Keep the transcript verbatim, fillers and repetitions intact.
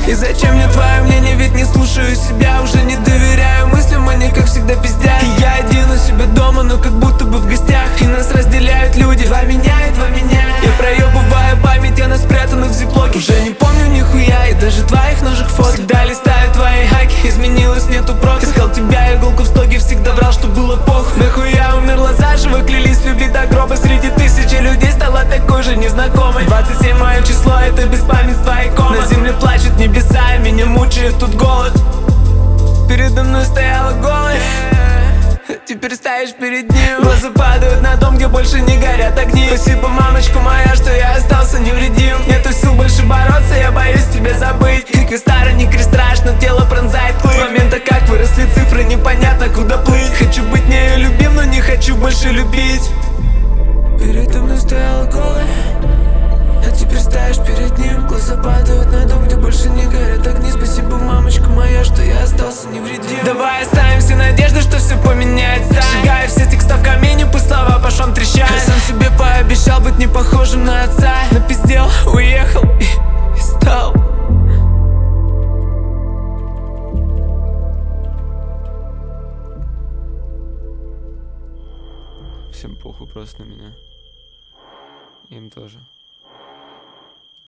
И зачем мне твое мнение, ведь не слушаю себя. Уже не доверяю мыслям, они как всегда пиздят. И я один у себя дома, но как будто бы в гостях. И нас разделяют люди, два меня и два меня. Я проебываю память, она спрятана в зиплоке. Уже не помню нихуя и даже твоих ножек фото. Всегда листаю твои хаки, изменилось, нету прока. Искал тебя, иголку в стоге, всегда врал, что было похуй. Нахуя умерла заживо, клялись любить до гроба. Среди тысячи людей стала такой же незнакомой. Двадцать семь мое число, это беспамятство и кома. На земле плачут небеса, и меня мучает тут голод. Передо мной стояла голая, теперь стоишь перед ним. Глаза падают на дом, где больше не горят огни. Спасибо, мамочка моя, что я остался невредим. Нету сил больше бороться, я боюсь тебя забыть. И креста не крест страшно, тело пронзает клык. С момента, как выросли цифры, непонятно куда плыть. Хочу быть нею любим, но не хочу больше любить. Передо мной стояла голая, а теперь стоишь перед ним. Глаза падают на дом, где больше не горят огни. Спасибо, мамочка моя, что я остался невредим. Давай оставим все надежды, что все поменяется. Сжигаю все текста в камине, пусть слова по швам трещат. Я сам себе пообещал быть не похожим на отца. Напиздел, уехал и, и стал. Всем похуй просто на меня. Им тоже.